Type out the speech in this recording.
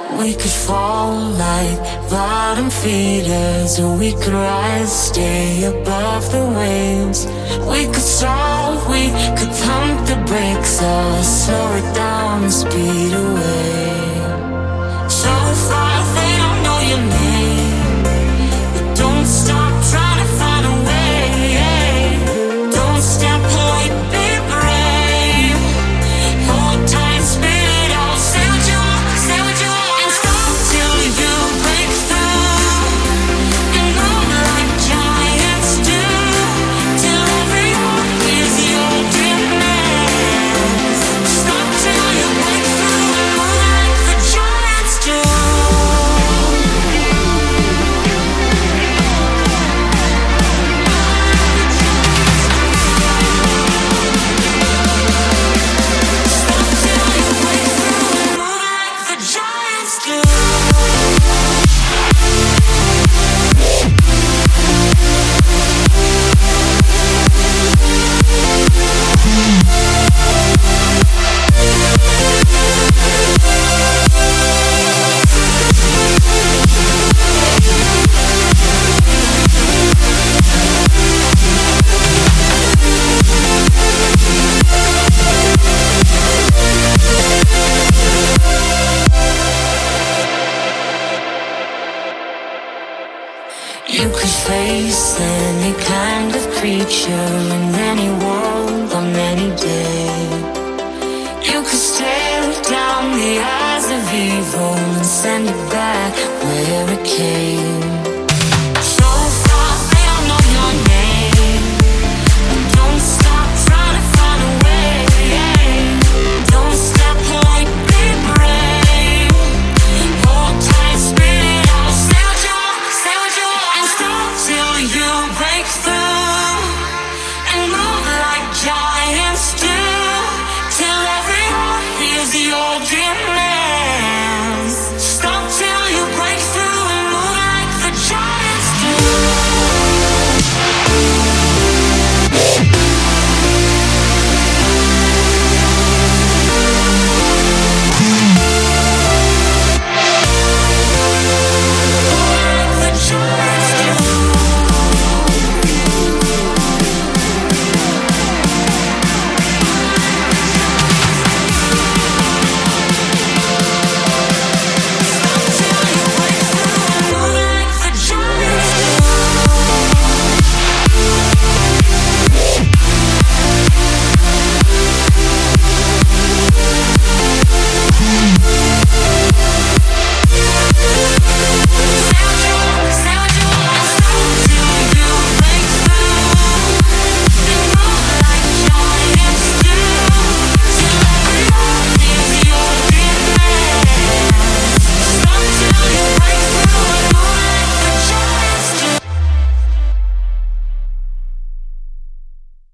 We could fall like bottom feeders, or we could rise, stay above the waves. We could stall, we could pump the brakes, or slow it down and speed away. So far they don't know your name, but don't stop trying to find a way. Don't step away, be brave. Hold tight, spit it out, say what you want, say what you want, and stop till you break through and move like giants do, till everyone hears your demands. Stop till you break through and move like the giants do. Stop till you break through and move like the giants do. You could face any kind of creature in any world on any day. You could stare down the eyes of evil and send it back where it came. So far they don't know your name, but don't stop trying to find a way. Don't step away, be brave. Hold tight, spit it out, say what you want, say what you want, and stop till you break through and move like giants do, till everyone hears your dream.